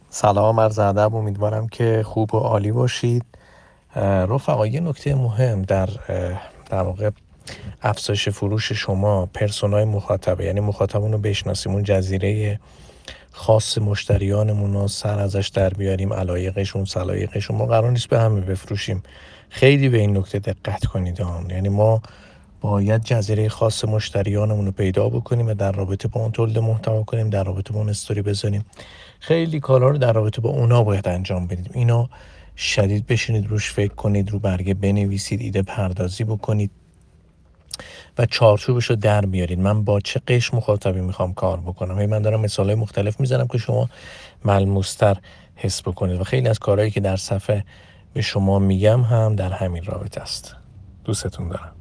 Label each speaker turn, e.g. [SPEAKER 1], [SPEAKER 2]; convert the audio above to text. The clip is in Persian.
[SPEAKER 1] سلام عرض ادب، امیدوارم که خوب و عالی باشید. رفقا، یه نکته مهم در واقع افزایش فروش شما پرسونای مخاطبه، یعنی مخاطبون رو بشناسیم، اون جزیره خاص مشتریانمون رو سر ازش در بیاریم، علایقشون سلایقشون. ما قرار نیست به همه بفروشیم. خیلی به این نکته دقت کنید یعنی ما باید جزیره خاص مشتریانمون رو پیدا بکنیم و در رابطه با اون تولید محتوا کنیم، در رابطه با اون استوری بزنیم. خیلی کارا رو در رابطه با اونا باید انجام بدیم. اینا شدید بشینید روش فکر کنید، رو برگه بنویسید، ایده پردازی بکنید و چارچوبش رو در بیارید. من با چه قش مخاطبی میخوام کار بکنم. من دارم مثالای مختلف میزنم که شما ملموستر حس بکنید و خیلی از کارهایی که در صفحه به شما میگم هم در همین رابطه است. دوستتون دارم.